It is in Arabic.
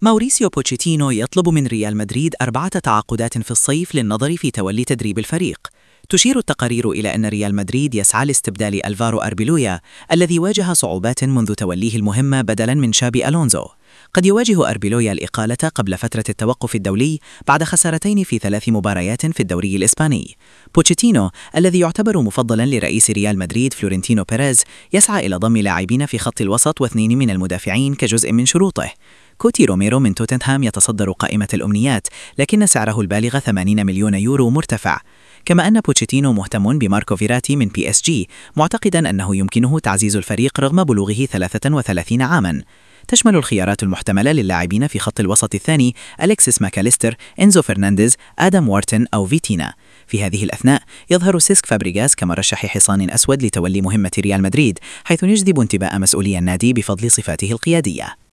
ماوريسيو بوتشيتينو يطلب من ريال مدريد 4 تعاقدات في الصيف للنظر في تولي تدريب الفريق. تشير التقارير إلى أن ريال مدريد يسعى لاستبدال ألفارو أربيلويا الذي واجه صعوبات منذ توليه المهمة بدلاً من شابي ألونزو. قد يواجه أربيلويا الإقالة قبل فترة التوقف الدولي بعد خسارتين في 3 مباريات في الدوري الإسباني. بوتشيتينو الذي يعتبر مفضلاً لرئيس ريال مدريد فلورنتينو بيريز يسعى إلى ضم لاعبين في خط الوسط و2 من المدافعين كجزء من شروطه. كوتي روميرو من توتنهام يتصدر قائمة الأمنيات، لكن سعره البالغ 80 مليون يورو مرتفع. كما أن بوتشيتينو مهتم بماركو فيراتي من PSG، معتقدا أنه يمكنه تعزيز الفريق رغم بلوغه 33 عاما. تشمل الخيارات المحتملة للاعبين في خط الوسط الثاني أليكسيس ماكاليستر، إنزو فرنانديز، آدم وارتن أو فيتينا. في هذه الأثناء يظهر سيسك فابريغاس كمرشح حصان أسود لتولي مهمة ريال مدريد، حيث يجذب انتباه مسؤولي النادي بفضل صفاته القيادية.